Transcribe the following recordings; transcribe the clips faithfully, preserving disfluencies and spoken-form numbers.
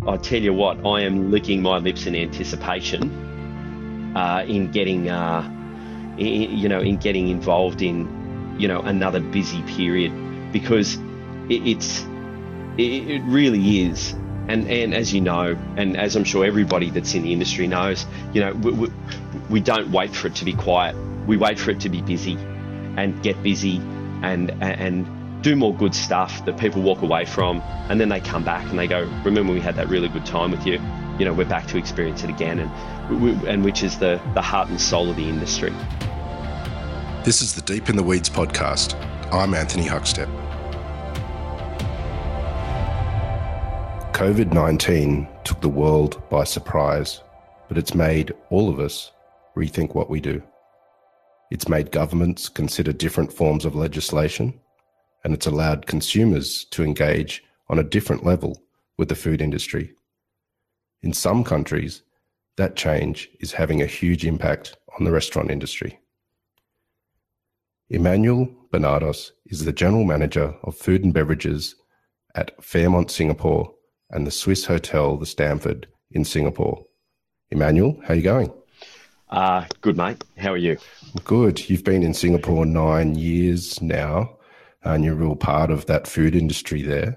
I tell you what, I am licking my lips in anticipation uh, in getting, uh, in, you know, in getting involved in, you know, another busy period, because it, it's, it, it really is. And, and as you know, and as I'm sure everybody that's in the industry knows, you know, we, we, we don't wait for it to be quiet. We wait for it to be busy and get busy and, and do more good stuff that people walk away from. And then they come back and they go, remember we had that really good time with you. You know, we're back to experience it again. And, we, and which is the, the heart and soul of the industry. This is the Deep in the Weeds podcast. I'm Anthony Huckstep. COVID nineteen took the world by surprise, but it's made all of us rethink what we do. It's made governments consider different forms of legislation, and it's allowed consumers to engage on a different level with the food industry. In some countries, that change is having a huge impact on the restaurant industry. Emmanuel Bernardos is the General Manager of Food and Beverages at Fairmont Singapore and the Swiss Hotel The Stamford in Singapore. Emmanuel, how are you going? Uh, good, mate. How are you? Good. You've been in Singapore nine years now, and you're a real part of that food industry there.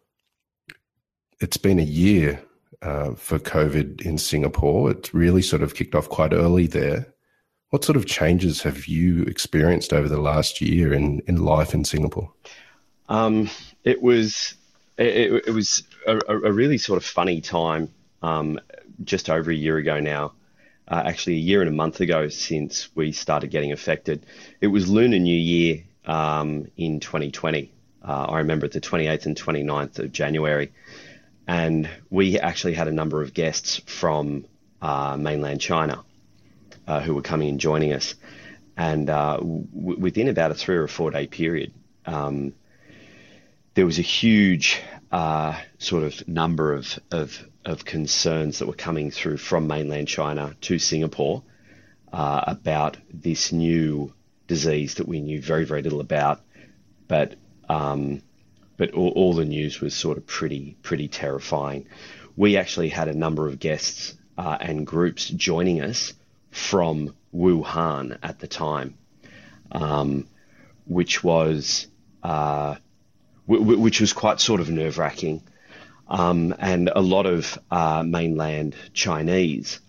It's been a year uh, for COVID in Singapore. It's really sort of kicked off quite early there. What sort of changes have you experienced over the last year in, in life in Singapore? Um, it was it, it was a, a really sort of funny time um, just over a year ago now. Uh, actually, a year and a month ago since we started getting affected. It was Lunar New Year um, in twenty twenty. Uh, I remember it the twenty-eighth and twenty-ninth of January. And we actually had a number of guests from uh, mainland China uh, who were coming and joining us. And uh, w- within about a three or four day period, um, there was a huge uh, sort of number of, of of concerns that were coming through from mainland China to Singapore uh, about this new disease that we knew very, very little about. But um, but all, all the news was sort of pretty, pretty terrifying. We actually had a number of guests uh, and groups joining us from Wuhan at the time, um, which was uh, w- w- which was quite sort of nerve-wracking. Um, and a lot of uh, mainland Chinese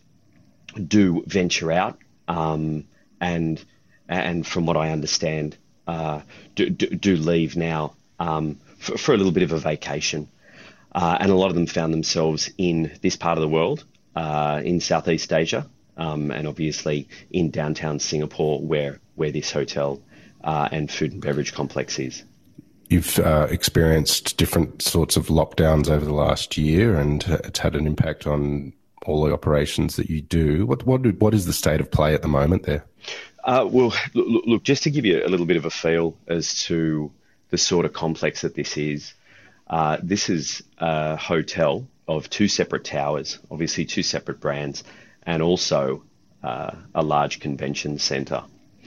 do venture out, um, and and from what I understand, uh, do, do, do leave now um, for, for a little bit of a vacation. Uh, and a lot of them found themselves in this part of the world, uh, in Southeast Asia, um, and obviously in downtown Singapore, where where this hotel uh, and food and beverage complex is. You've uh, experienced different sorts of lockdowns over the last year, and it's had an impact on all the operations that you do. What what what is the state of play at the moment there? Uh, well, look, look, just to give you a little bit of a feel as to the sort of complex that this is, uh, this is a hotel of two separate towers, obviously two separate brands, and also uh, a large convention centre.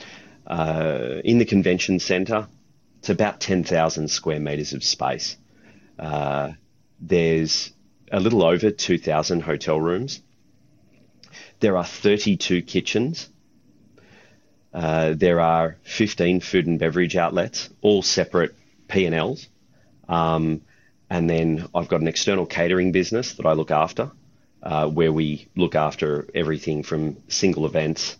Uh, in the convention centre, it's about ten thousand square metres of space. Uh, there's a little over two thousand hotel rooms. There are thirty-two kitchens. Uh, there are fifteen food and beverage outlets, all separate P and Ls. Um, and then I've got an external catering business that I look after, uh, where we look after everything from single events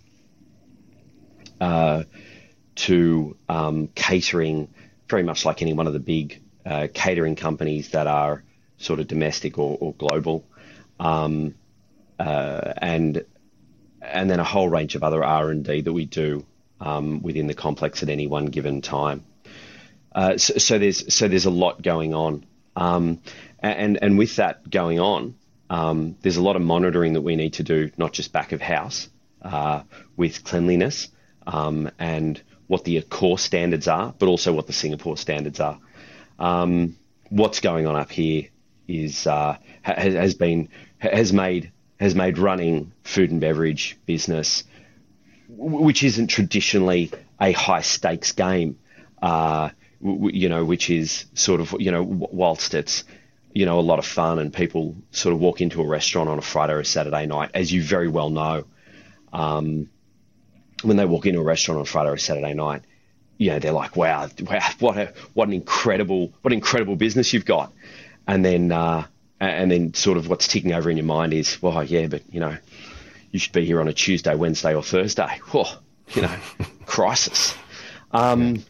uh, to um, catering, very much like any one of the big uh, catering companies that are sort of domestic or, or global, um, uh, and and then a whole range of other R and D that we do um, within the complex at any one given time. Uh, so, so there's so there's a lot going on, um, and and with that going on, um, there's a lot of monitoring that we need to do, not just back of house uh, with cleanliness um, and what the core standards are, but also what the Singapore standards are. Um, what's going on up here is uh, has, has been has made has made running food and beverage business, which isn't traditionally a high stakes game, uh, w- you know, which is sort of, you know, whilst it's you know, a lot of fun, and people sort of walk into a restaurant on a Friday or a Saturday night, as you very well know. Um, when they walk into a restaurant on a Friday or a Saturday night, you know, they're like, wow, wow, what a, what an incredible, what an incredible business you've got. And then, uh, and then sort of what's ticking over in your mind is, well, yeah, but, you know, you should be here on a Tuesday, Wednesday or Thursday. Whoa, you know, crisis. Um,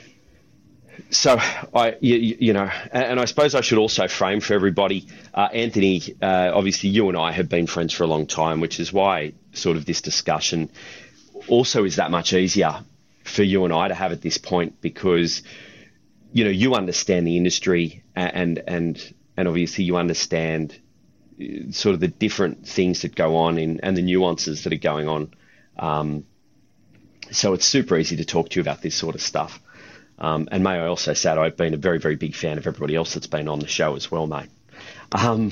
So, I, you, you know, and I suppose I should also frame for everybody, uh, Anthony, uh, obviously you and I have been friends for a long time, which is why sort of this discussion also is that much easier for you and I to have at this point, because, you know, you understand the industry, and, and, and obviously you understand sort of the different things that go on in, and the nuances that are going on. Um, so it's super easy to talk to you about this sort of stuff. Um, and may I also say that I've been a very, very big fan of everybody else that's been on the show as well, mate. Um,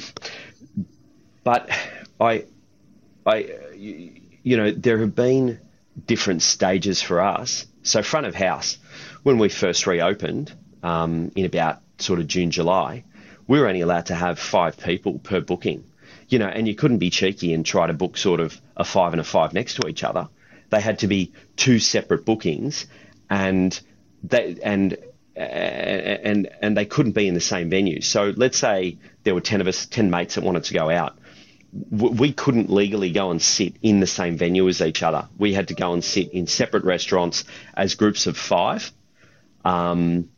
but I, I, you know, there have been different stages for us. So front of house, when we first reopened um, in about sort of June, July, we were only allowed to have five people per booking, you know, and you couldn't be cheeky and try to book sort of a five and a five next to each other. They had to be two separate bookings, and They, and and and they couldn't be in the same venue. So let's say there were ten of us, ten mates that wanted to go out. We couldn't legally go and sit in the same venue as each other. We had to go and sit in separate restaurants as groups of five. Um,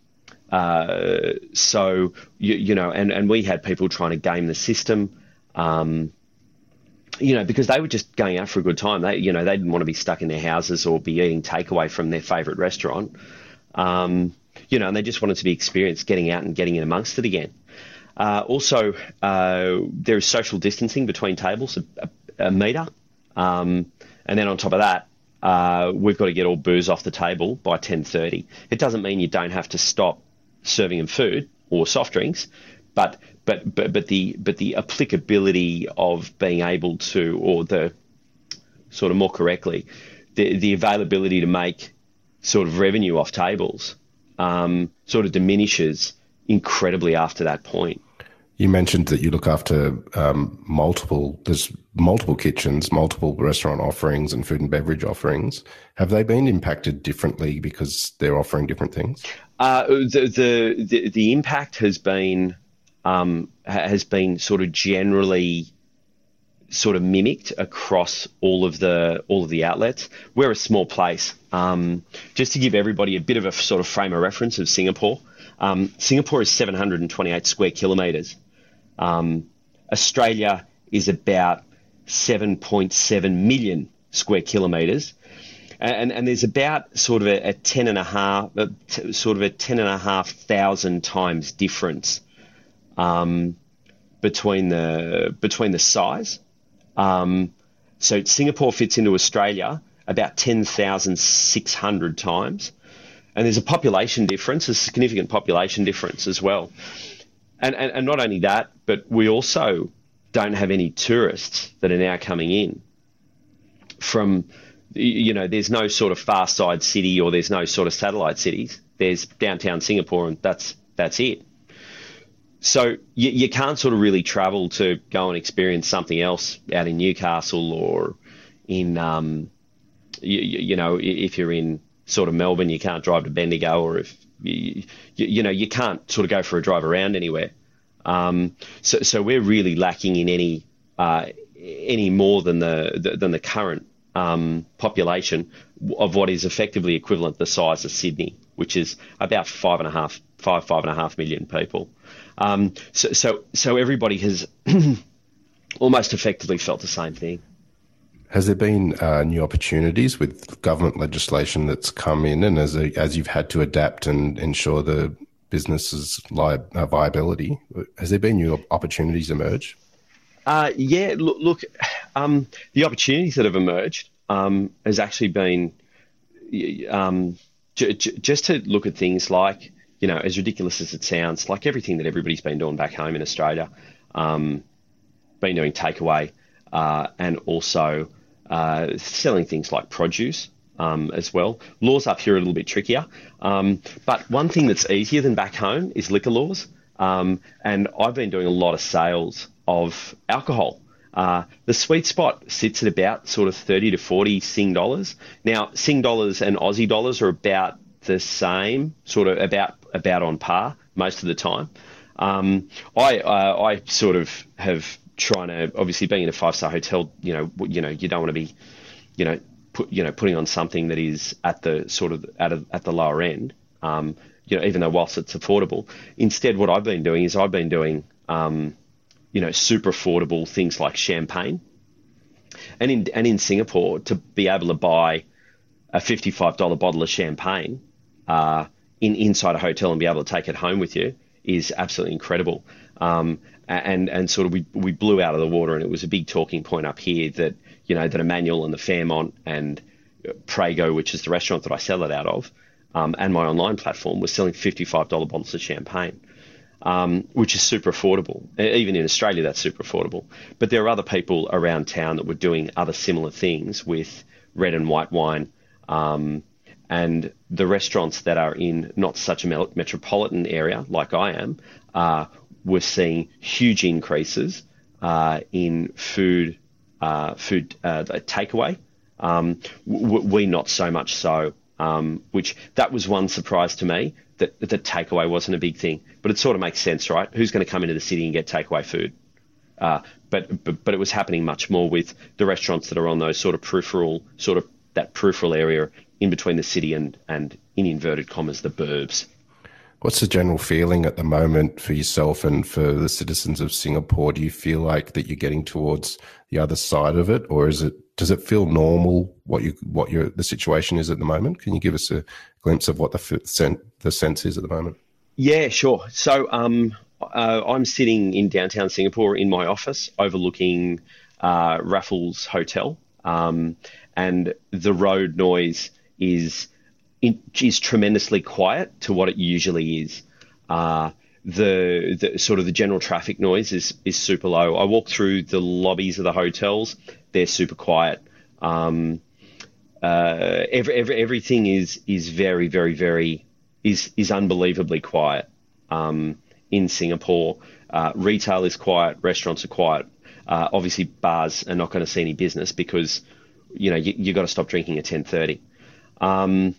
uh, so you, you know, and and we had people trying to game the system. Um, you know, because they were just going out for a good time. They, you know, they didn't want to be stuck in their houses or be eating takeaway from their favourite restaurant. Um, you know, and they just wanted to be experienced getting out and getting in amongst it again. Uh, also, uh, there is social distancing between tables, a, a, a metre. Um, and then on top of that, uh, we've got to get all booze off the table by ten thirty. It doesn't mean you don't have to stop serving them food or soft drinks, but but but but the but the applicability of being able to, or the sort of more correctly, the the availability to make sort of revenue off tables um, sort of diminishes incredibly after that point. You mentioned that you look after um, multiple, there's multiple kitchens, multiple restaurant offerings and food and beverage offerings. Have they been impacted differently because they're offering different things? Uh, the, the, the, the impact has been, um, has been sort of generally sort of mimicked across all of the all of the outlets. We're a small place. Um, just to give everybody a bit of a sort of frame of reference of Singapore, um, Singapore is seven hundred twenty-eight square kilometres. Um, Australia is about seven point seven million square kilometres, and, and there's about sort of a, a ten and a half, a t- sort of a ten and a half thousand times difference um, between the between the size. Um, so Singapore fits into Australia about ten thousand six hundred times. And there's a population difference, a significant population difference as well. And, and, and not only that, but we also don't have any tourists that are now coming in from, you know, there's no sort of far side city, or there's no sort of satellite cities. There's downtown Singapore, and that's, that's it. So you, you can't sort of really travel to go and experience something else out in Newcastle or in, um, you, you know, if you're in sort of Melbourne, you can't drive to Bendigo, or if, you, you, you know, you can't sort of go for a drive around anywhere. Um, so, so we're really lacking in any, uh, any more than the, than the current um, population of what is effectively equivalent to the size of Sydney, which is about five and a half, five, five and a half million people. Um, so, so, so everybody has almost effectively felt the same thing. Has there been uh, new opportunities with government legislation that's come in, and as a, as you've had to adapt and ensure the business's li- uh, viability, has there been new opportunities emerge? Uh, yeah, look, look um, the opportunities that have emerged um, has actually been um, j- j- just to look at things like, you know, as ridiculous as it sounds, like everything that everybody's been doing back home in Australia, um, been doing takeaway, uh, and also uh, selling things like produce um, as well. Laws up here are a little bit trickier, um, but one thing that's easier than back home is liquor laws. Um, and I've been doing a lot of sales of alcohol. Uh, the sweet spot sits at about sort of thirty to forty Sing dollars. Now, Sing dollars and Aussie dollars are about the same, sort of about about on par most of the time. Um, I uh, I sort of have trying to, obviously being in a five star hotel, you know, you know, you don't want to be, you know, put you know putting on something that is at the sort of at a, at the lower end. Um, you know, even though whilst it's affordable, instead what I've been doing is I've been doing um, you know, super affordable things like champagne. And in and in Singapore, to be able to buy a fifty-five dollars bottle of champagne uh, in inside a hotel and be able to take it home with you is absolutely incredible. Um, and and sort of we we blew out of the water, and it was a big talking point up here that, you know, that Emmanuel and the Fairmont and Prego, which is the restaurant that I sell it out of, um, and my online platform, was selling fifty-five dollars bottles of champagne. Um, which is super affordable. Even in Australia, that's super affordable. But there are other people around town that were doing other similar things with red and white wine. Um, and the restaurants that are in not such a metropolitan area like I am, uh, were seeing huge increases uh, in food, uh, food uh, takeaway. Um, w- we not so much so. Um, which that was one surprise to me, that the takeaway wasn't a big thing. But it sort of makes sense, right? Who's going to come into the city and get takeaway food? Uh, but, but but it was happening much more with the restaurants that are on those sort of peripheral, sort of that peripheral area in between the city and, and in inverted commas, the burbs. What's the general feeling at the moment for yourself and for the citizens of Singapore? Do you feel like that you're getting towards the other side of it, or is it, does it feel normal what you what your the situation is at the moment? Can you give us a glimpse of what the the sense is at the moment? Yeah, sure. So um, uh, I'm sitting in downtown Singapore in my office overlooking uh, Raffles Hotel, um, and the road noise is in, is tremendously quiet to what it usually is. Uh, the, the sort of the general traffic noise is is super low. I walk through the lobbies of the hotels; they're super quiet. Um, uh, every, every, everything is is very very very is is unbelievably quiet um, in Singapore. Uh, retail is quiet, restaurants are quiet. Uh, obviously, bars are not going to see any business because, you know, you you got to stop drinking at ten thirty. Um,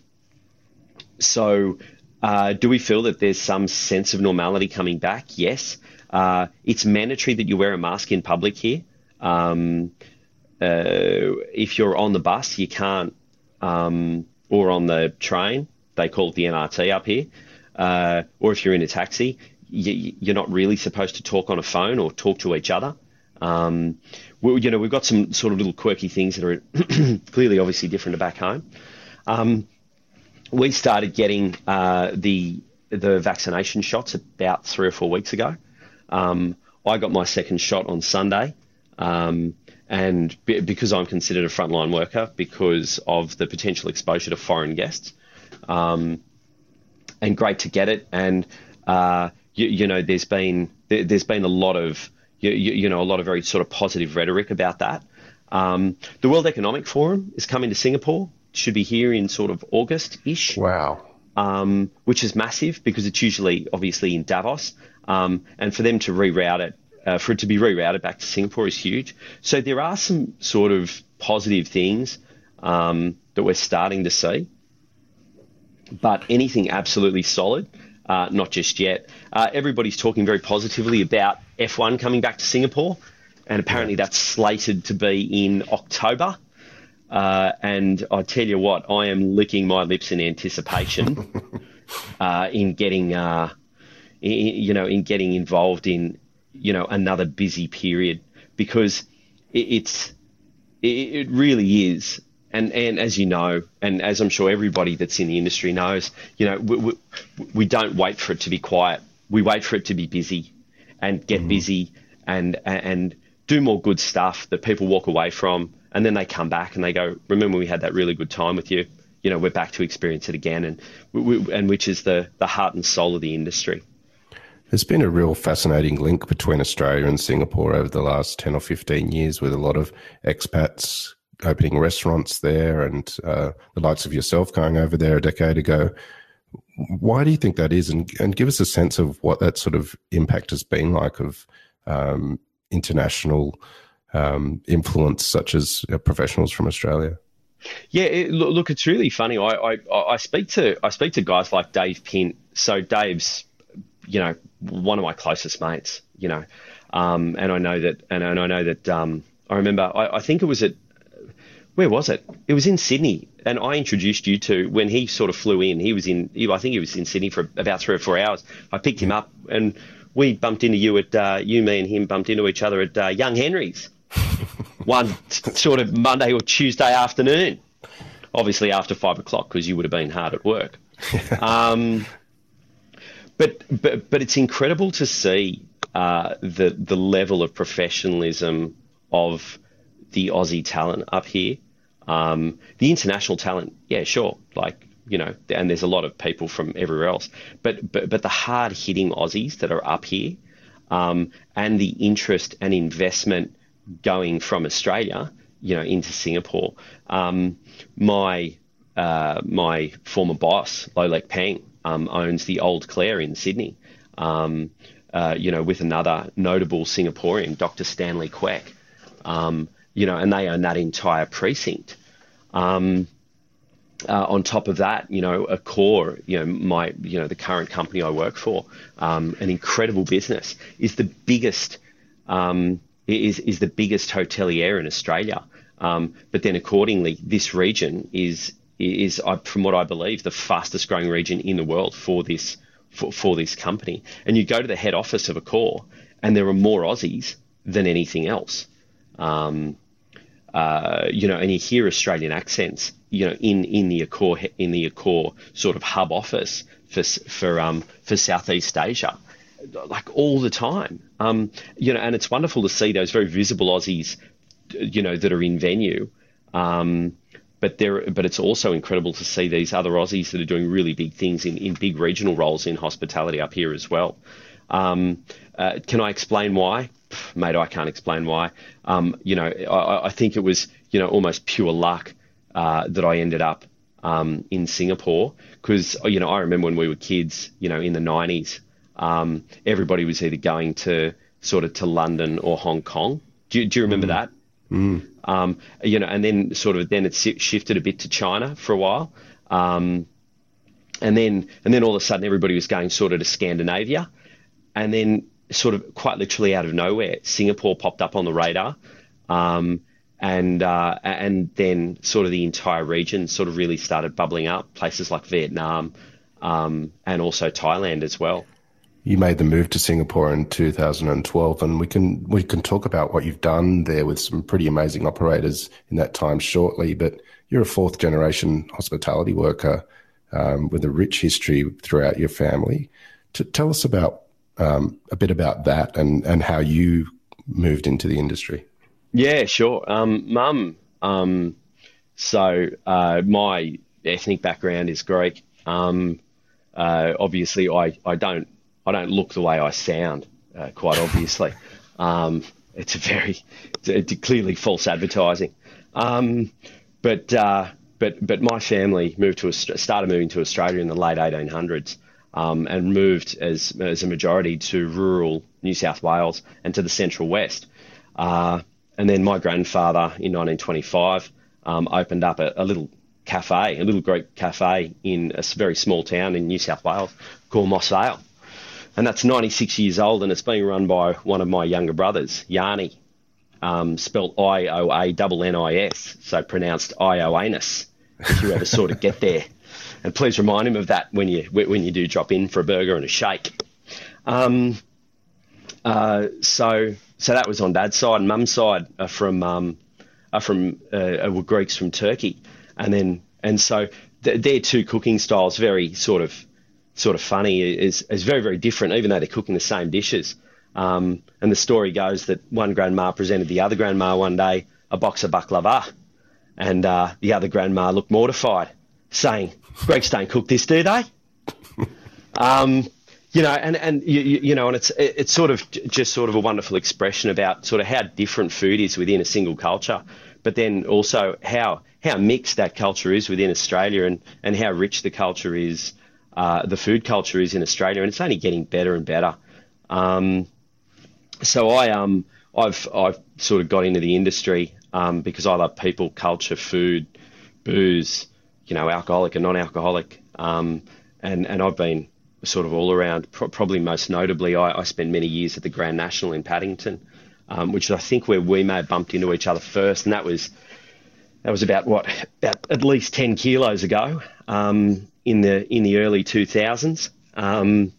so, uh, do we feel that there's some sense of normality coming back? Yes. Uh, it's mandatory that you wear a mask in public here. Um, uh, if you're on the bus, you can't, um, or on the train, they call it the M R T up here, uh, or if you're in a taxi, you, you're not really supposed to talk on a phone or talk to each other. Um, we, you know, we've got some sort of little quirky things that are clearly, obviously different to back home. Um, we started getting uh, the the vaccination shots about three or four weeks ago. Um, I got my second shot on Sunday, um, and be, because I'm considered a frontline worker because of the potential exposure to foreign guests, um, and great to get it. And uh, you, you know, there's been there, there's been a lot of you, you know a lot of very sort of positive rhetoric about that. Um, the World Economic Forum is coming to Singapore. Should be here in sort of August-ish. Wow. Um, which is massive because it's usually obviously in Davos. Um, and for them to reroute it, uh, for it to be rerouted back to Singapore is huge. So there are some sort of positive things um, that we're starting to see. But anything absolutely solid, uh, not just yet. Uh, everybody's talking very positively about F one coming back to Singapore. And apparently that's slated to be in October. Uh, and I tell you what, I am licking my lips in anticipation uh, in getting, uh, in, you know, in getting involved in, you know, another busy period because it, it's, it, it really is. And, and as you know, and as I'm sure everybody that's in the industry knows, you know, we, we, we don't wait for it to be quiet. We wait for it to be busy and get mm-hmm. busy and, and do more good stuff that people walk away from. And then they come back and they go, remember we had that really good time with you. You know, we're back to experience it again, and we, and which is the, the heart and soul of the industry. There's been a real fascinating link between Australia and Singapore over the last ten or fifteen years with a lot of expats opening restaurants there and uh, the likes of yourself going over there a decade ago. Why do you think that is? And, and give us a sense of what that sort of impact has been like of um, international um, influence, such as uh, professionals from Australia. Yeah, it, look, it's really funny. I, I I speak to I speak to guys like Dave Pint. So Dave's, you know, one of my closest mates. You know, um, and I know that, and, and I know that. Um, I remember. I, I think it was at where was it? It was in Sydney, and I introduced you to when he sort of flew in. He was in. He, I think he was in Sydney for about three or four hours. I picked him up, and we bumped into you at uh, you, me, and him bumped into each other at uh, Young Henry's. One sort of Monday or Tuesday afternoon, obviously after five o'clock because you would have been hard at work. um, but but but it's incredible to see uh, the the level of professionalism of the Aussie talent up here. Um, the international talent, yeah, sure, like you know, and there's a lot of people from everywhere else. But but but the hard hitting Aussies that are up here, um, and the interest and investment going from Australia, you know, into Singapore. Um, my uh, my former boss, Lolek Peng, um, owns the Old Clare in Sydney. Um, uh, you know, with another notable Singaporean, Doctor Stanley Kwek. Um, you know, and they own that entire precinct. Um, uh, on top of that, you know, Accor, you know, my, you know, the current company I work for, um, an incredible business, is the biggest. Um, is is the biggest hotelier in Australia. Um, but then accordingly, this region is, is uh, from what I believe, the fastest growing region in the world for this, for, for this company. And you go to the head office of Accor and there are more Aussies than anything else. Um, uh, you know, and you hear Australian accents, you know, in, in the Accor, in the Accor sort of hub office for, for, um, for Southeast Asia. Like all the time, um, you know, and it's wonderful to see those very visible Aussies, you know, that are in venue. Um, but there, but it's also incredible to see these other Aussies that are doing really big things in, in big regional roles in hospitality up here as well. Um, uh, can I explain why? Pff, mate, I can't explain why. Um, you know, I, I think it was, you know, almost pure luck uh, that I ended up um, in Singapore because, you know, I remember when we were kids, you know, in the nineties. Um, everybody was either going to sort of to London or Hong Kong. Do you, do you remember mm. that? Mm. Um, you know, and then sort of then it shifted a bit to China for a while, um, and then and then all of a sudden everybody was going sort of to Scandinavia, and then sort of quite literally out of nowhere, Singapore popped up on the radar, um, and uh, and then sort of the entire region sort of really started bubbling up. Places like Vietnam, um, and also Thailand as well. You made the move to Singapore in two thousand twelve, and we can we can talk about what you've done there with some pretty amazing operators in that time shortly. But you're a fourth generation hospitality worker um, with a rich history throughout your family. To tell us about um, a bit about that and and how you moved into the industry. Yeah, sure. Um, Mum. Um, so uh, my ethnic background is Greek. Um, uh, obviously, I I don't. I don't look the way I sound, uh, quite obviously. Um, it's a very it's a clearly false advertising. Um, but uh, but but my family moved to started moving to Australia in the late eighteen hundreds, um, and moved as as a majority to rural New South Wales and to the Central West. Uh, and then my grandfather in nineteen twenty-five um, opened up a, a little cafe, a little Greek cafe in a very small town in New South Wales called Moss Vale. And that's ninety-six years old, and it's being run by one of my younger brothers, Yanni, um, spelled I O A N N I S, so pronounced I-O-Anus, if you ever sort of get there. And please remind him of that when you when you do drop in for a burger and a shake. Um, uh, so so that was on Dad's side, and Mum's side are from um, are from uh, were Greeks from Turkey, and then and so th- their two cooking styles very sort of. sort of funny is is very, very different, even though they're cooking the same dishes. Um, and the story goes that one grandma presented the other grandma one day a box of baklava, and uh, the other grandma looked mortified, saying, "Greeks don't cook this, do they?" um, you know, and and you, you know, and it's it's sort of just sort of a wonderful expression about sort of how different food is within a single culture, but then also how how mixed that culture is within Australia, and and how rich the culture is. uh, the food culture is in Australia, and it's only getting better and better. Um, so I um I've I've sort of got into the industry um, because I love people, culture, food, booze, you know, alcoholic and non-alcoholic, um, and and I've been sort of all around. Pro- probably most notably, I, I spent many years at the Grand National in Paddington, um, which is, I think, where we may have bumped into each other first, and that was that was about what about at least ten kilos ago, um, in the in the early two thousands, um,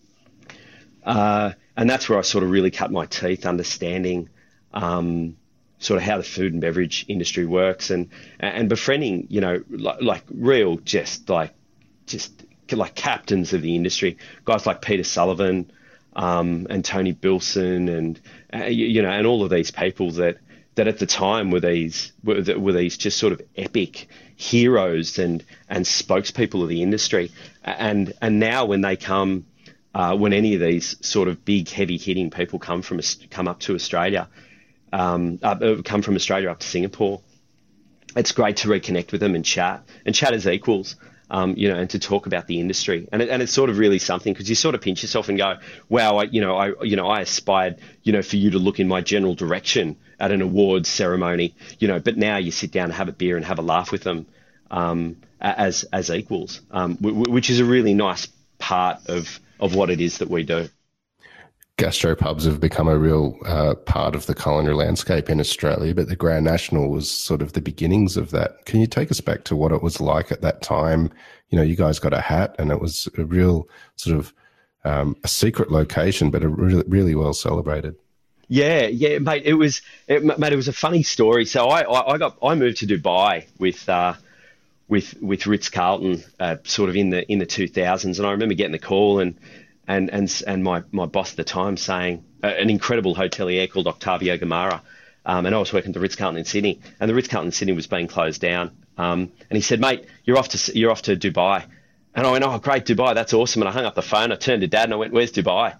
uh, and that's where I sort of really cut my teeth, understanding um, sort of how the food and beverage industry works, and and befriending, you know, like, like real just like just like captains of the industry, guys like Peter Sullivan, um, and Tony Bilson, and uh, you, you know, and all of these people that. that at the time were these were, were these just sort of epic heroes and and spokespeople of the industry, and and now when they come, uh, when any of these sort of big heavy hitting people come from come up to Australia, um, uh, come from Australia up to Singapore, it's great to reconnect with them and chat and chat as equals. Um, you know, and to talk about the industry, and it, and it's sort of really something, because you sort of pinch yourself and go, "Wow, I, you know, I, you know, I aspired, you know, for you to look in my general direction at an awards ceremony, you know, but now you sit down and have a beer and have a laugh with them, um, as as equals, um, w- w- which is a really nice part of of what it is that we do." Gastropubs have become a real uh, part of the culinary landscape in Australia, but the Grand National was sort of the beginnings of that. Can you take us back to what it was like at that time? You know, you guys got a hat, and it was a real sort of um, a secret location, but a really, really well celebrated. Yeah, yeah, mate. It was, it, mate. It was a funny story. So I, I, I got, I moved to Dubai with, uh, with, with Ritz Carlton, uh, sort of in the in the two thousands, and I remember getting the call and. And and and my, my boss at the time saying, uh, an incredible hotelier called Octavio Gamara, um, and I was working at the Ritz Carlton in Sydney, and the Ritz Carlton in Sydney was being closed down. Um, and he said, "Mate, you're off to you're off to Dubai," and I went, "Oh, great, Dubai, that's awesome." And I hung up the phone. I turned to Dad and I went, "Where's Dubai?"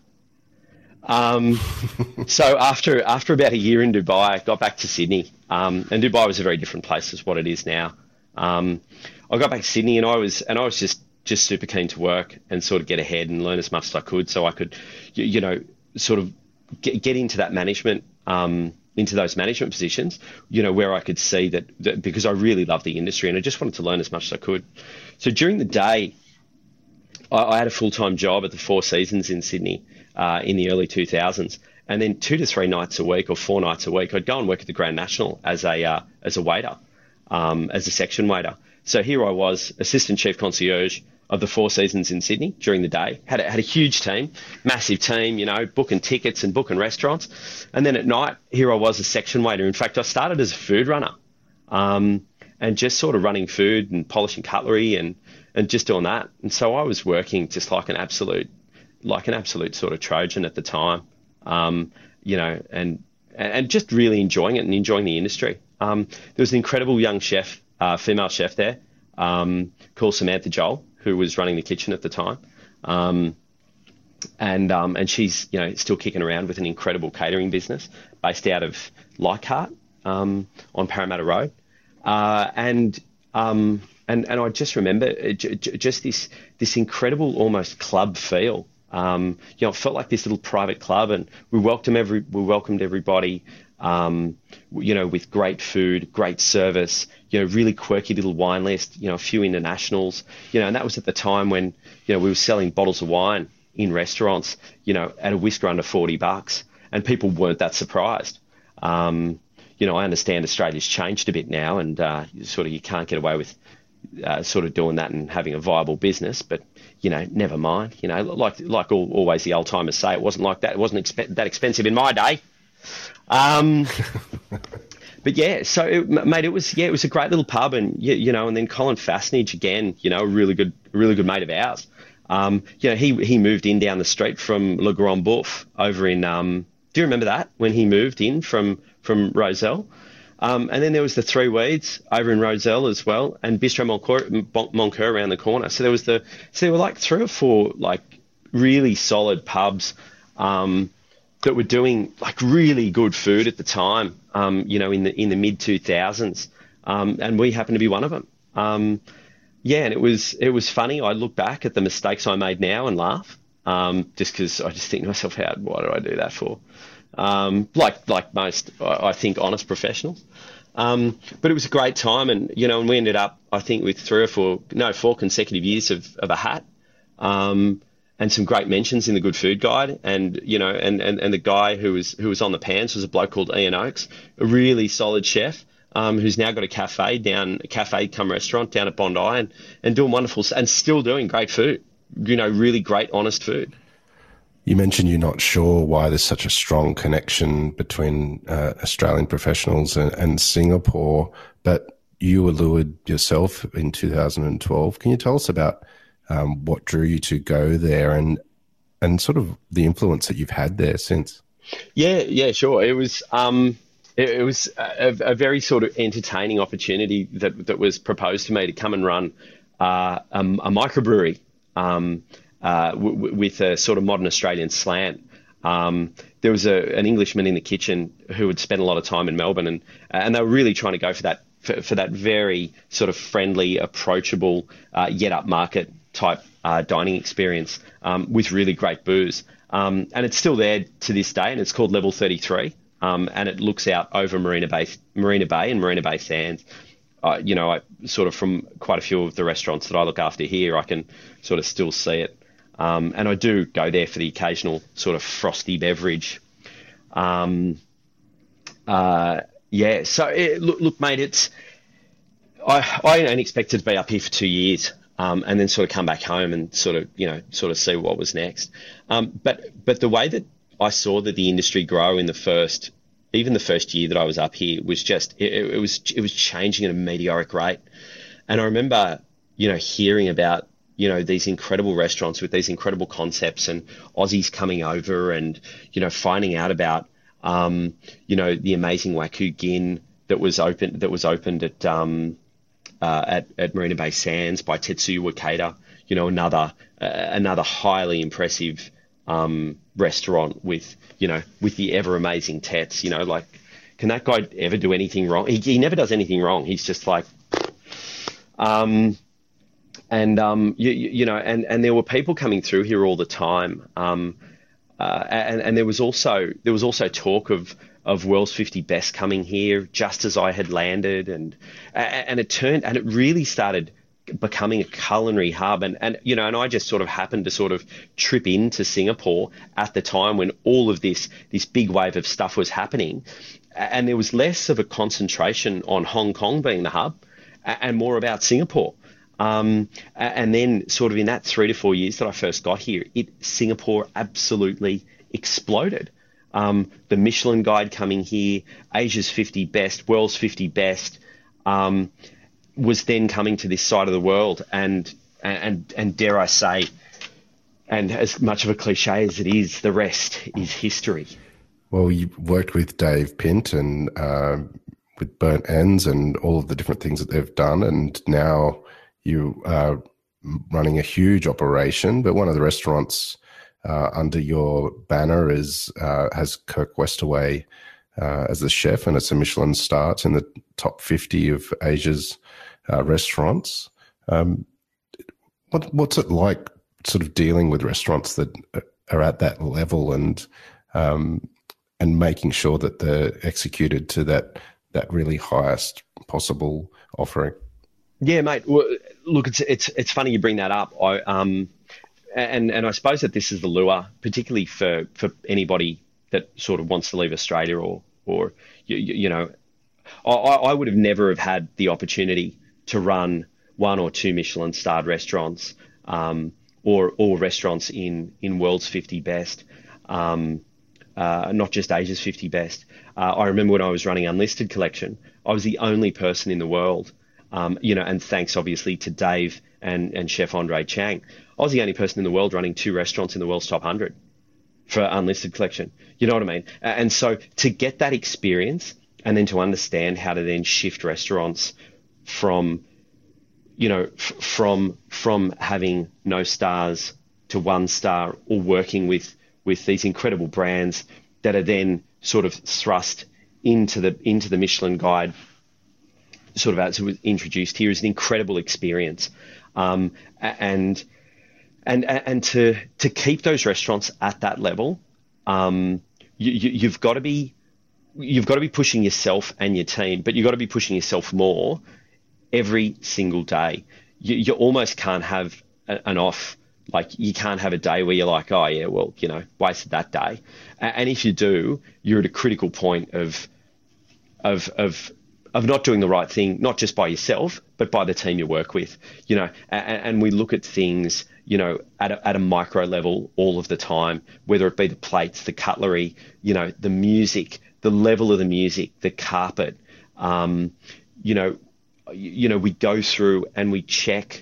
Um, so after after about a year in Dubai, I got back to Sydney, um, and Dubai was a very different place as what it is now. Um, I got back to Sydney, and I was and I was just. just super keen to work and sort of get ahead and learn as much as I could, so I could, you, you know, sort of get, get into that management, um, into those management positions, you know, where I could see that, that because I really love the industry and I just wanted to learn as much as I could. So during the day, I, I had a full-time job at the Four Seasons in Sydney uh, in the early two thousands, and then two to three nights a week or four nights a week, I'd go and work at the Grand National as a uh, as a waiter, um, as a section waiter. So here I was, assistant chief concierge of the Four Seasons in Sydney during the day. Had a, had a huge team, massive team, you know, booking tickets and booking restaurants. And then at night, here I was, a section waiter. In fact, I started as a food runner, um, and just sort of running food and polishing cutlery and, and just doing that. And so I was working just like an absolute, like an absolute sort of Trojan at the time, um, you know, and and just really enjoying it and enjoying the industry. Um, there was an incredible young chef, uh, female chef there, um, called Samantha Joel, who was running the kitchen at the time. Um, and um, and she's, you know, still kicking around with an incredible catering business based out of Leichhardt, um, on Parramatta Road. Uh, and um, and and I just remember j- j- just this this incredible almost club feel. Um, you know, it felt like this little private club, and we welcomed every we welcomed everybody. Um, you know, with great food, great service, you know, really quirky little wine list, you know, a few internationals, you know, and that was at the time when, you know, we were selling bottles of wine in restaurants, you know, at a whisker under forty bucks, and people weren't that surprised. Um, you know, I understand Australia's changed a bit now, and uh, sort of you can't get away with uh, sort of doing that and having a viable business, but, you know, never mind. You know, like like all, always the old timers say, it wasn't like that. It wasn't expe- that expensive in my day. Um, but yeah, so it, mate, it was, yeah, it was a great little pub, and you, you know, and then Colin Fassnage again, you know, a really good, really good mate of ours. Um, you know, he, he moved in down the street from Le Grand Boeuf over in, um, do you remember that when he moved in from, from Rozelle? Um, and then there was the Three Weeds over in Rozelle as well, and Bistro Moncur, Moncur around the corner. So there was the, so there were like three or four like really solid pubs, um, that were doing like really good food at the time, um, you know, in the in the mid two thousands, um, and we happened to be one of them. Um, Yeah, and it was it was funny. I look back at the mistakes I made now and laugh, um, just because I just think to myself, how why did I do that for? Um, like like most, I, I think, honest professionals. Um, but it was a great time, and you know, and we ended up, I think, with three or four, no, four consecutive years of, of a hat, um, and some great mentions in the Good Food Guide, and you know, and, and, and the guy who was who was on the pans was a bloke called Ian Oakes, a really solid chef, um, who's now got a cafe down, a cafe come restaurant down at Bondi, and, and doing wonderful, and still doing great food, you know, really great, honest food. You mentioned you're not sure why there's such a strong connection between uh, Australian professionals and, and Singapore, but you were lured yourself in two thousand twelve. Can you tell us about um, what drew you to go there and and sort of the influence that you've had there since? Yeah, yeah, sure. It was um, it, it was a, a very sort of entertaining opportunity that that was proposed to me to come and run uh, a, a microbrewery. Um, Uh, w- with a sort of modern Australian slant. Um, there was a, an Englishman in the kitchen who had spent a lot of time in Melbourne, and and they were really trying to go for that for, for that very sort of friendly, approachable, uh, yet upmarket type uh, dining experience um, with really great booze. Um, and it's still there to this day, and it's called Level thirty-three, um, and it looks out over Marina Bay, Marina Bay and Marina Bay Sands. Uh, you know, I sort of from quite a few of the restaurants that I look after here, I can sort of still see it. Um, and I do go there for the occasional sort of frosty beverage. Um, uh, yeah, so it, look, look, mate, it's I, I only expected to be up here for two years um, and then sort of come back home and sort of, you know, sort of see what was next. Um, but but the way that I saw that the industry grow in the first, even the first year that I was up here, was just it, it was it was changing at a meteoric rate. And I remember, you know, hearing about, you know, these incredible restaurants with these incredible concepts and Aussies coming over and, you know, finding out about, um, you know, the amazing Waku Gin that was open, that was opened at, um, uh, at, at Marina Bay Sands by Tetsuya Wakeda, you know, another, uh, another highly impressive, um, restaurant with, you know, with the ever amazing Tets, you know, like, can that guy ever do anything wrong? He, he never does anything wrong. He's just like, um, And, um, you, you know, and, and there were people coming through here all the time. Um, uh, and, and there was also, there was also talk of, of World's fifty Best coming here just as I had landed. And, and it turned, and it really started becoming a culinary hub. And, and, you know, and I just sort of happened to sort of trip into Singapore at the time when all of this, this big wave of stuff was happening. And there was less of a concentration on Hong Kong being the hub and more about Singapore. Um, and then sort of in that three to four years that I first got here, it Singapore absolutely exploded. Um, the Michelin Guide coming here, Asia's fifty Best, World's fifty Best, um, was then coming to this side of the world. And, and, and dare I say, and as much of a cliche as it is, the rest is history. Well, you worked with Dave Pint and uh, with Burnt Ends and all of the different things that they've done, and now you are running a huge operation, but one of the restaurants uh, under your banner is uh, has Kirk Westaway uh, as the chef, and it's a Michelin star. It's in the top fifty of Asia's uh, restaurants. Um, what, what's it like sort of dealing with restaurants that are at that level and um, and making sure that they're executed to that that really highest possible offering? Yeah, mate. Well, look, it's it's it's funny you bring that up. I um, and and I suppose that this is the lure, particularly for, for anybody that sort of wants to leave Australia, or or you, you know, I, I would have never have had the opportunity to run one or two Michelin starred restaurants, um, or or restaurants in in World's fifty Best, um, uh, not just Asia's fifty Best. Uh, I remember when I was running Unlisted Collection, I was the only person in the world. Um, you know, and thanks obviously to Dave and, and Chef Andre Chang, I was the only person in the world running two restaurants in the world's top one hundred for Unlisted Collection. You know what I mean? And so to get that experience and then to understand how to then shift restaurants from, you know, f- from from having no stars to one star, or working with, with these incredible brands that are then sort of thrust into the into the Michelin Guide sort of as it was introduced here, is an incredible experience, um, and and and to to keep those restaurants at that level, um, you, you, you've got to be you've got to be pushing yourself and your team, but you've got to be pushing yourself more every single day. You, you almost can't have a, an off. Like, you can't have a day where you're like, oh yeah, well, you know, wasted that day. And if you do, you're at a critical point of of of of not doing the right thing, not just by yourself, but by the team you work with. You know, and, and we look at things, you know, at a, at a micro level all of the time, whether it be the plates, the cutlery, you know, the music, the level of the music, the carpet. Um, you know, you know, we go through and we check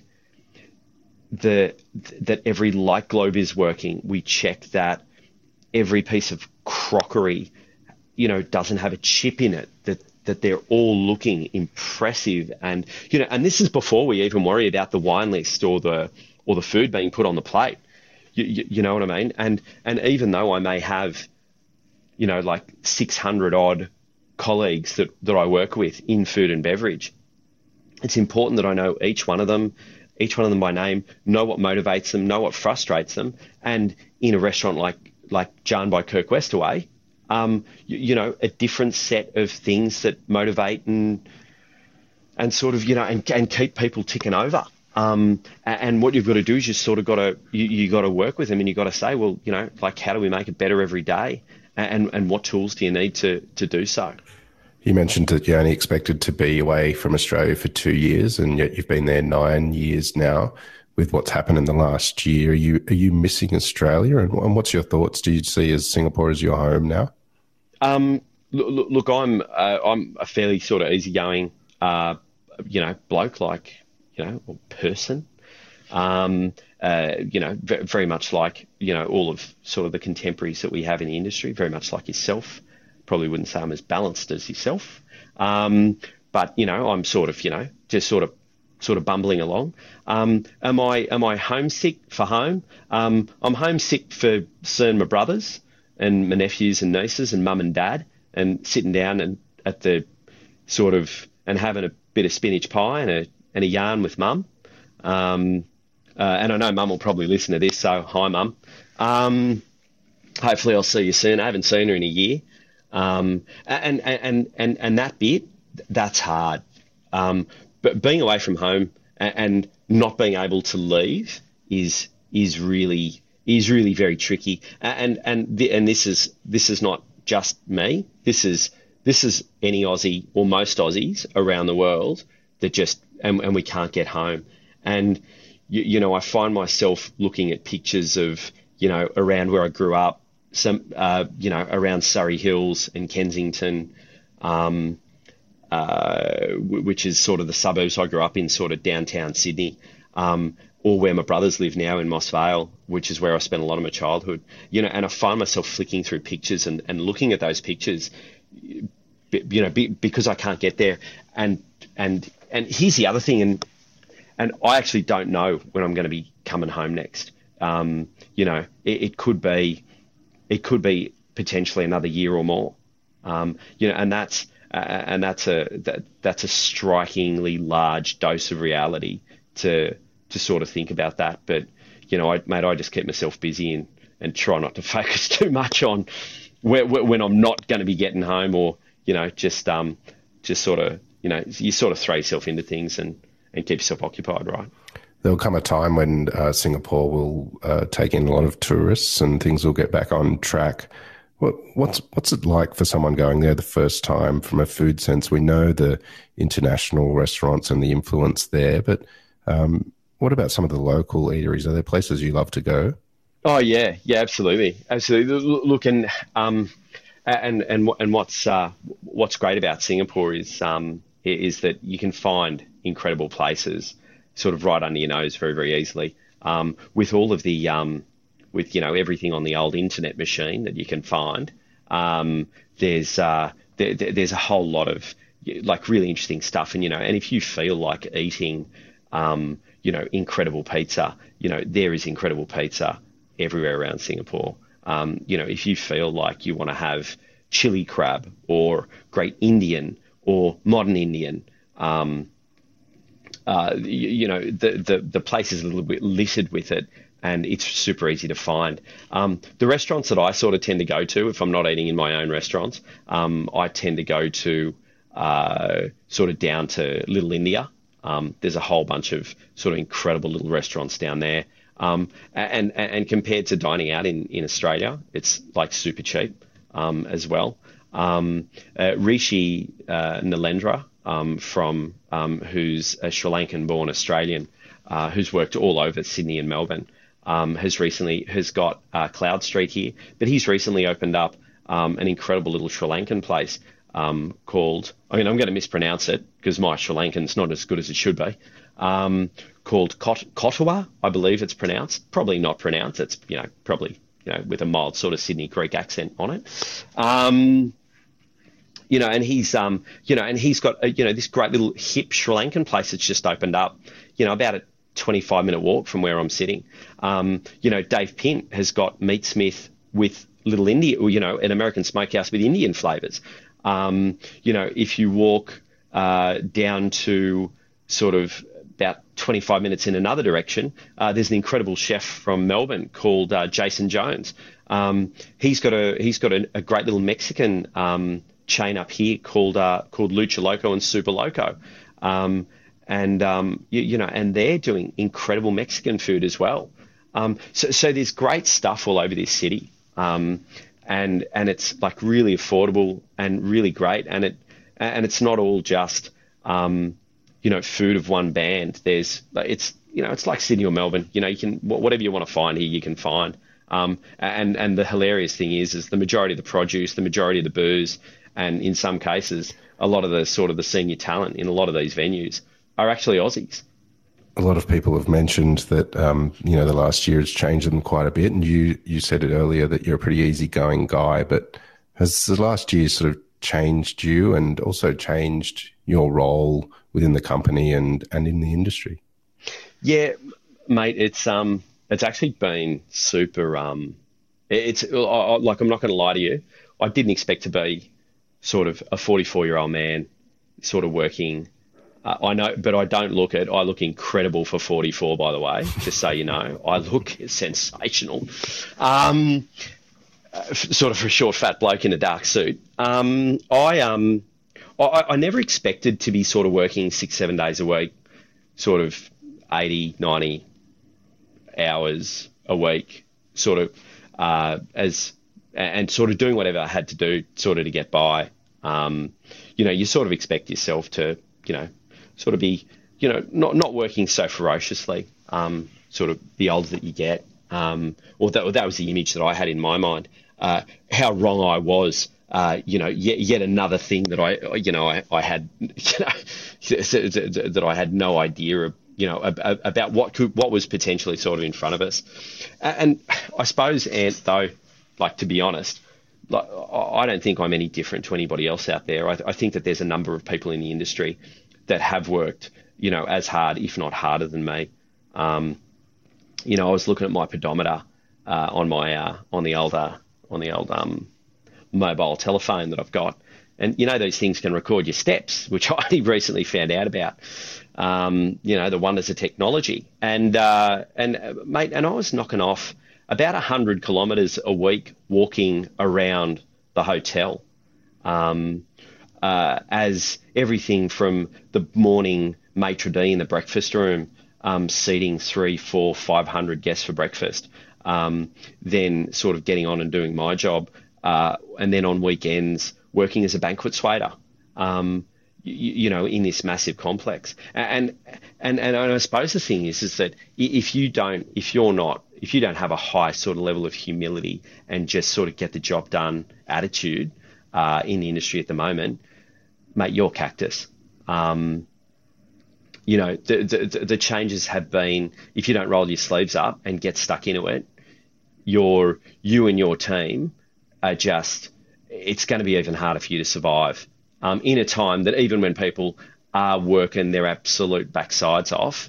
the that every light globe is working. We check that every piece of crockery, you know, doesn't have a chip in it, that that they're all looking impressive. And, you know, and this is before we even worry about the wine list or the or the food being put on the plate. You, you, you know what I mean? And and even though I may have, you know, like six hundred odd colleagues that, that I work with in food and beverage, it's important that I know each one of them, each one of them by name, know what motivates them, know what frustrates them. And in a restaurant like like Jarn by Kirk Westaway, um, you, you know, a different set of things that motivate and and sort of, you know, and, and keep people ticking over. Um, and what you've got to do is you sort of got to, you, you got to work with them, and you got to say, well, you know, like, how do we make it better every day? And and what tools do you need to to do so? You mentioned that you only expected to be away from Australia for two years, and yet you've been there nine years now. With what's happened in the last year, are you are you missing Australia? And, and what's your thoughts? Do you see as Singapore as your home now? Um, look, look I'm uh, I'm a fairly sort of easygoing, uh, you know, bloke, like, you know, or person. Um, uh, you know, v- very much like, you know, all of sort of the contemporaries that we have in the industry. Very much like yourself. Probably wouldn't say I'm as balanced as yourself, um, but, you know, I'm sort of, you know, just sort of. sort of bumbling along. Um, am I am I homesick for home? Um, I'm homesick for seeing my brothers and my nephews and nieces and mum and dad, and sitting down and at the sort of and having a bit of spinach pie and a and a yarn with mum. Um, uh, and I know mum will probably listen to this, so hi mum. Um, hopefully I'll see you soon. I haven't seen her in a year. Um, and, and and and that bit, that's hard. Um, But being away from home and not being able to leave is is really is really very tricky. And and the, and this is this is not just me. This is this is any Aussie or most Aussies around the world that just and, and we can't get home. And you, you know, I find myself looking at pictures of, you know, around where I grew up, some uh, you know, around Surrey Hills and Kensington. Um, Uh, which is sort of the suburbs I grew up in, sort of downtown Sydney, um, or where my brothers live now in Moss Vale, which is where I spent a lot of my childhood. You know, and I find myself flicking through pictures and, and looking at those pictures, you know, be, because I can't get there. And and and here's the other thing, and and I actually don't know when I'm going to be coming home next. Um, you know, it, it could be, it could be potentially another year or more. Um, you know, and that's. Uh, and that's a that, that's a strikingly large dose of reality to to sort of think about that. But, you know, I, mate, I just keep myself busy and, and try not to focus too much on where, where, when I'm not going to be getting home, or, you know, just um just sort of, you know, you sort of throw yourself into things and, and keep yourself occupied, right? There'll come a time when uh, Singapore will uh, take in a lot of tourists and things will get back on track. What, what's what's it like for someone going there the first time from a food sense? We know the international restaurants and the influence there, but um, what about some of the local eateries? Are there places you love to go? Oh yeah, yeah, absolutely, absolutely. Look, and um, and and and what's uh, what's great about Singapore is um, is that you can find incredible places sort of right under your nose very very easily. Um, with all of the um, with, you know, everything on the old internet machine that you can find, um, there's uh, there, there's a whole lot of like really interesting stuff. And, you know, and if you feel like eating, um, you know, incredible pizza, you know, there is incredible pizza everywhere around Singapore. Um, you know, if you feel like you want to have chili crab or great Indian or modern Indian Um, uh, you, you know, the, the the place is a little bit littered with it, and it's super easy to find. Um, the restaurants that I sort of tend to go to, if I'm not eating in my own restaurants, um, I tend to go to uh, sort of down to Little India. Um, there's a whole bunch of sort of incredible little restaurants down there. Um, and, and, and compared to dining out in, in Australia, it's like super cheap um, as well. Um, uh, Rishi uh, Nalendra, um, from um, who's a Sri Lankan-born Australian, uh, who's worked all over Sydney and Melbourne, um, has recently has got uh, Cloud Street here, but he's recently opened up um, an incredible little Sri Lankan place um, called, I mean, I'm going to mispronounce it because my Sri Lankan's not as good as it should be, um, called Kot- Kotawa, I believe it's pronounced. Probably not pronounced. It's, you know, probably, you know, with a mild sort of Sydney Greek accent on it. Um, you know, and he's, um, you know, and he's got, a, you know, this great little hip Sri Lankan place that's just opened up, you know, about a twenty-five minute walk from where I'm sitting. Um, you know, Dave Pint has got Meat Smith with Little India, you know, an American smokehouse with Indian flavours. Um, you know, if you walk uh, down to sort of about twenty-five minutes in another direction, uh, there's an incredible chef from Melbourne called uh, Jason Jones. Um, he's got a he's got a, a great little Mexican um, chain up here called uh, called Lucha Loco and Super Loco, um, and um, you, you know, and they're doing incredible Mexican food as well. Um, so, so there's great stuff all over this city. Um, and and it's like really affordable and really great, and it and it's not all just um, you know, food of one band. There's it's you know it's like Sydney or Melbourne. You know, you can whatever you want to find here, you can find. Um, and and the hilarious thing is, is the majority of the produce, the majority of the booze, and in some cases, a lot of the sort of the senior talent in a lot of these venues are actually Aussies. A lot of people have mentioned that, um, you know, the last year has changed them quite a bit. And you, you said it earlier that you're a pretty easygoing guy, but has the last year sort of changed you and also changed your role within the company and, and in the industry? Yeah, mate, it's, um, it's actually been super, um, it's like, I'm not going to lie to you. I didn't expect to be sort of a forty-four year old man sort of working. Uh, I know, but I don't look it. I look incredible for forty-four, by the way, just so you know. I look sensational. Um, sort of for a short, fat bloke in a dark suit. Um, I, um, I, I never expected to be sort of working six, seven days a week, sort of eighty, ninety hours a week, sort of, uh, as, and sort of doing whatever I had to do sort of to get by. Um, you know, you sort of expect yourself to, you know, sort of be, you know, not not working so ferociously, um, sort of the older that you get. Um, or that, or that was the image that I had in my mind. Uh, how wrong I was, uh, you know, yet, yet another thing that I, you know, I, I had, you know, that I had no idea, you know, about what could, what was potentially sort of in front of us. And I suppose, Ant, though, like, to be honest, like, I don't think I'm any different to anybody else out there. I, I think that there's a number of people in the industry that have worked, you know, as hard, if not harder than me. Um, you know, I was looking at my pedometer uh, on my uh, on the old uh, on the old um, mobile telephone that I've got, and you know those things can record your steps, which I only recently found out about. Um, you know, the wonders of technology, and uh, and uh, mate, and I was knocking off about a hundred kilometres a week walking around the hotel. Um, Uh, as everything from the morning maitre d' in the breakfast room, um, seating three, four, five hundred guests for breakfast, um, then sort of getting on and doing my job, uh, and then on weekends working as a banquet waiter, um, you, you know, in this massive complex. And and and I suppose the thing is, is that if you don't, if you're not, if you don't have a high sort of level of humility and just sort of get the job done attitude uh, in the industry at the moment, mate, you're cactus. Um, you know, the, the the changes have been, if you don't roll your sleeves up and get stuck into it, you're, you and your team are just, it's going to be even harder for you to survive um, in a time that even when people are working their absolute backsides off,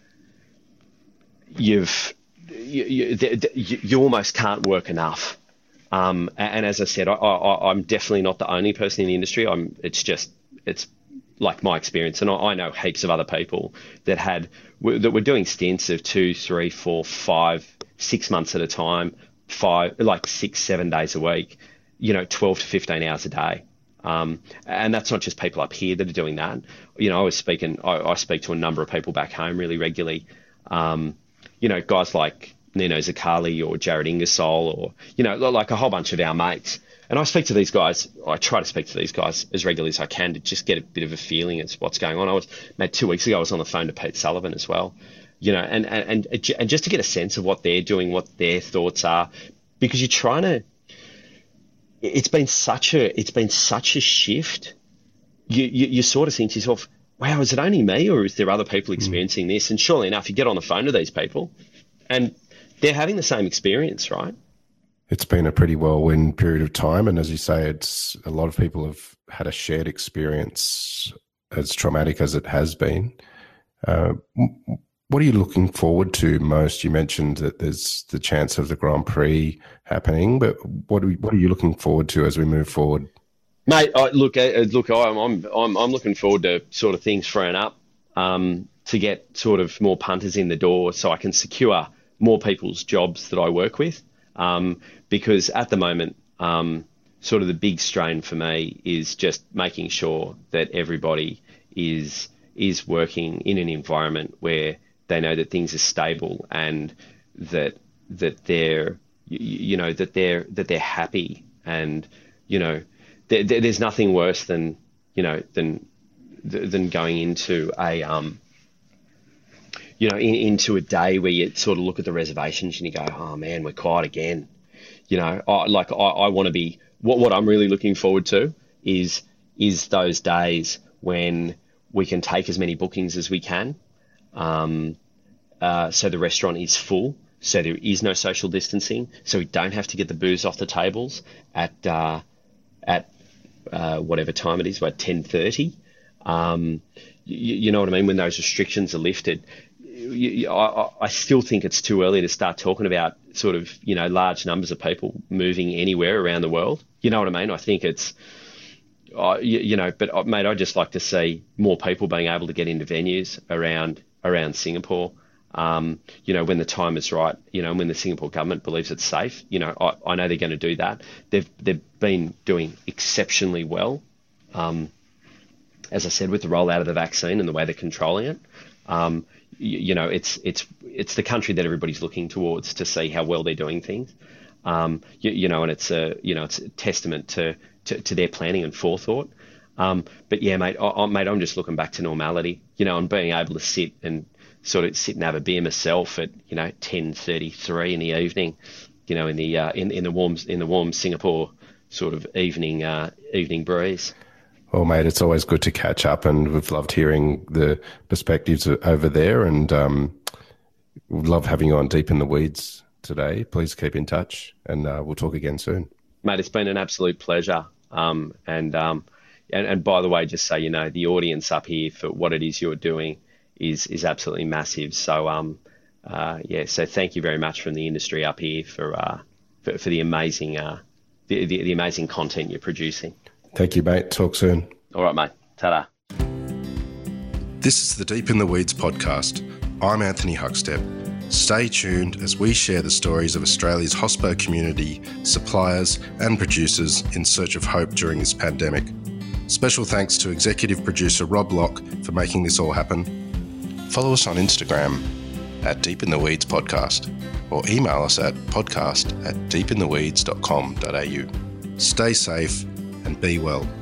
you've, you, you, you almost can't work enough. Um, and as I said, I, I, I'm definitely not the only person in the industry. I'm. It's just, it's like my experience, and I, I know heaps of other people that had that were doing stints of two, three, four, five, six months at a time, five, like six, seven days a week, you know, twelve to fifteen hours a day. Um, and that's not just people up here that are doing that. You know, I was speaking, I, I speak to a number of people back home really regularly. Um, you know, guys like Nino Zakali or Jared Ingersoll, or, you know, like a whole bunch of our mates. And I speak to these guys, I try to speak to these guys as regularly as I can to just get a bit of a feeling as what's going on. I was, mate, two weeks ago, I was on the phone to Pete Sullivan as well, you know, and, and, and just to get a sense of what they're doing, what their thoughts are, because you're trying to, it's been such a, it's been such a shift. You, you, you sort of think to yourself, wow, is it only me, or is there other people experiencing mm. this? And surely enough, you get on the phone to these people and they're having the same experience, right? It's been a pretty whirlwind period of time. And as you say, it's a lot of people have had a shared experience as traumatic as it has been. Uh, what are you looking forward to most? You mentioned that there's the chance of the Grand Prix happening, but what are, we, what are you looking forward to as we move forward? Mate, I, look, uh, look, I'm, I'm, I'm, I'm looking forward to sort of things freeing up, um, to get sort of more punters in the door so I can secure more people's jobs that I work with. Um, because at the moment, um, sort of the big strain for me is just making sure that everybody is is working in an environment where they know that things are stable and that that they're you know that they're that they're happy, and you know there, there's nothing worse than you know than than going into a um you know in, into a day where you sort of look at the reservations and you go, oh man, we're quiet again. You know, I, like I, I want to be, what, what I'm really looking forward to is, is those days when we can take as many bookings as we can. Um, uh, so the restaurant is full, so there is no social distancing, so we don't have to get the booze off the tables at, uh, at, uh, whatever time it is, like ten thirty. Um, you, you know what I mean? When those restrictions are lifted, you, you, I, I still think it's too early to start talking about sort of, you know, large numbers of people moving anywhere around the world. You know what I mean? I think it's, uh, you, you know, but uh, mate, I'd just like to see more people being able to get into venues around around Singapore. Um, you know, when the time is right, you know, and when the Singapore government believes it's safe, you know, I, I know they're going to do that. They've they've been doing exceptionally well. Um, as I said, with the rollout of the vaccine and the way they're controlling it. Um, you, you know, it's it's it's the country that everybody's looking towards to see how well they're doing things. Um, you, you know, and it's a you know it's a testament to to, to their planning and forethought. Um, but yeah, mate, I, I, mate, I'm just looking back to normality. You know, and being able to sit and sort of sit and have a beer myself at you know ten thirty-three in the evening. You know, in the uh, in in the warm in the warm Singapore sort of evening uh, evening breeze. Well, mate, it's always good to catch up, and we've loved hearing the perspectives over there, and um, we'd love having you on Deep in the Weeds today. Please keep in touch, and uh, we'll talk again soon. Mate, it's been an absolute pleasure. Um, and, um, and and by the way, just so you know, the audience up here for what it is you're doing is is absolutely massive. So, um, uh, yeah, so thank you very much from the industry up here for uh, for, for the amazing uh, the, the the amazing content you're producing. Thank you, mate. Talk soon. All right, mate. Ta-da. This is the Deep in the Weeds podcast. I'm Anthony Huckstep. Stay tuned as we share the stories of Australia's hospo community, suppliers and producers in search of hope during this pandemic. Special thanks to executive producer Rob Locke for making this all happen. Follow us on Instagram at Deep in the Weeds Podcast, or email us at podcast at deepintheweeds dot com dot a u. Stay safe and be well.